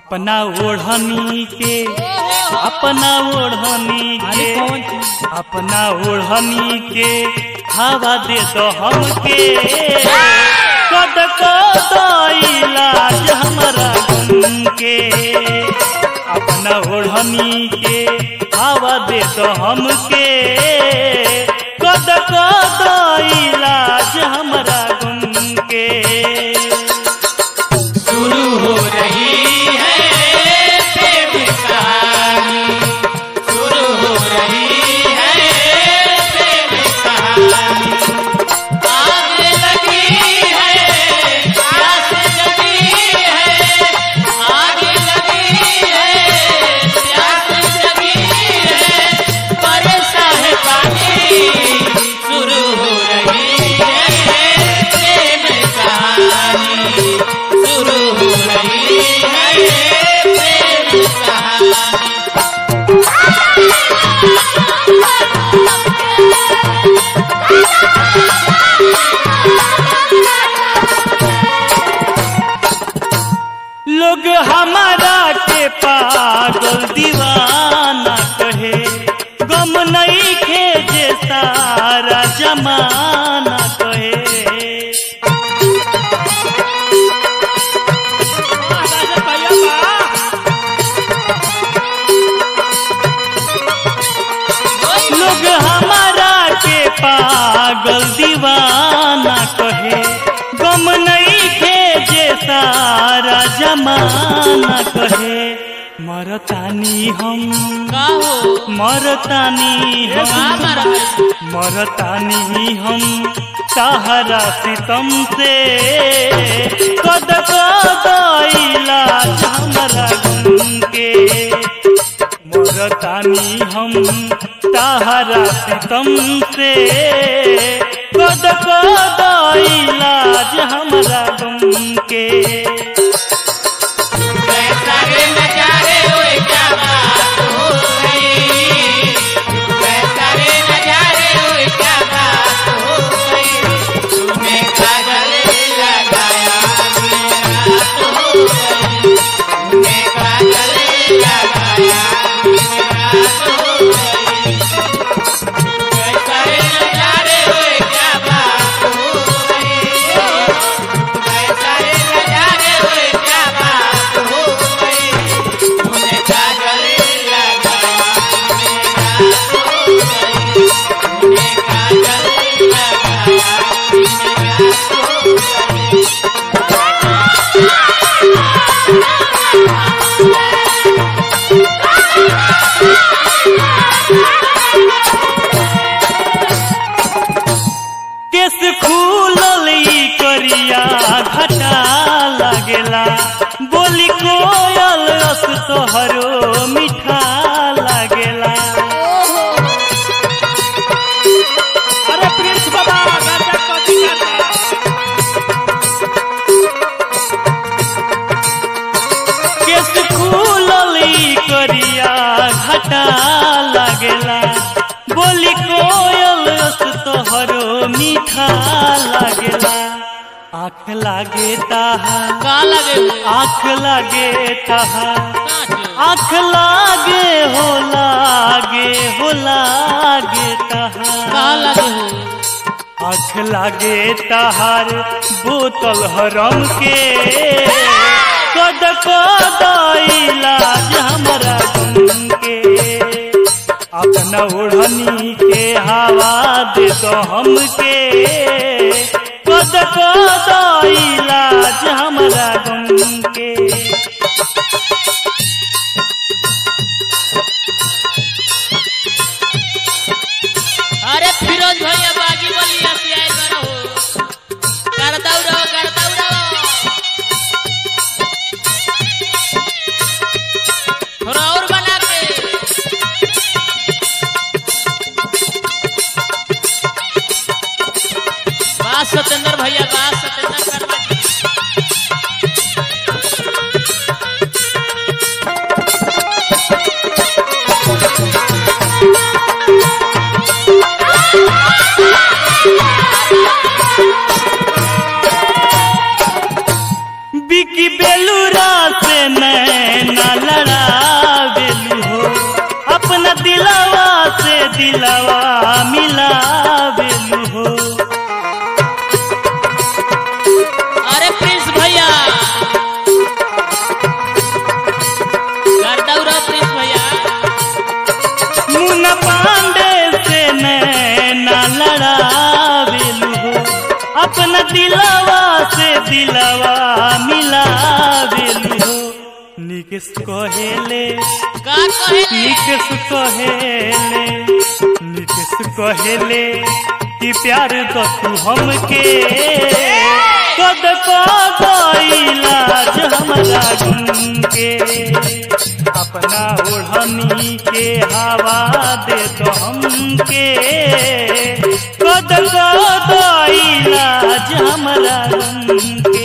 अपना ओढ़नी के अपना ओढ़नी के अपना ओढ़नी के हवा दे दो हमके कद इलाज हमारा गम के अपना ओढ़नी के हवा दे दो हमके कद इलाज हमारा गम के शुरू हो रही है प्रेम कहानी, शुरू हो रही है प्रेम कहानी। आग लगी है प्यास जगी है, आग लगी है प्यास जगी है, बरसा है पानी। शुरू हो रही है प्रेम कहानी, शुरू हो रही है प्रेम कहानी। लोग हमारा के पागल दीवाना कहे, गम नहीं खेजे सारा जमाना कहे। लोग हमारा के पागल दीवाना कहे, गम नहीं खेजे सारा जमाना कहे। मरतानी हम मरतानी हम मरतानी हम सहारा सितम से कद इलाज हमारा गम के। मरतानी हम सहारा सितम से कद इलाज हमारा गम के। सारे नजारे हुए क्या बात हो गई, सारे नजारे हुए क्या बात हो गई। तूने काजल लगाया रात हो गई, तूने काजल लगाया रात हो गई। सारे नजारे हुए क्या बात हो गई, सारे नजारे हुए क्या बात हो गई। तूने काजल लगाया रात हो गई, तूने काजल लगाया रात हो गई। केस खूलल ई करिया घटा लागेला, बोली कोयल रस तोहरो मीठा लागेला। अरे प्रिंस बाबा गाजा कथी गाता। केस खूलल ई करिया घटा लागेला, बोली कोयल रस तोहरो मीठा लागेला। आँख लागे ताहा का लगे आँख लागे ताहा आँख लागे हो लागे ताहा का लगे हो आँख लागे ताहार बोतल हरम के कद इलाज हमारा गम के। अपना ओढ़नी के हवा दे दो हमके कद इलाज हमारा गम के। अरे फिरोज भैया बागी बलिया से आए बड़ा हो, कर दौड़ो थोड़ा और बना के। बात सतेंद्र भैया, बात सतेंद्र कर बिकी बेलूरा से नैन अपना दिलवा से दिलवा मिलावेलू हो। निकेश कहेले का कहेले निकेश कहेले निकेश कहेले कि प्यार तो तू हमके कद इलाज हमरा गुम के अपना ओढ़नी के हवा दे तो हमके कद इलाज हमरा गुम के।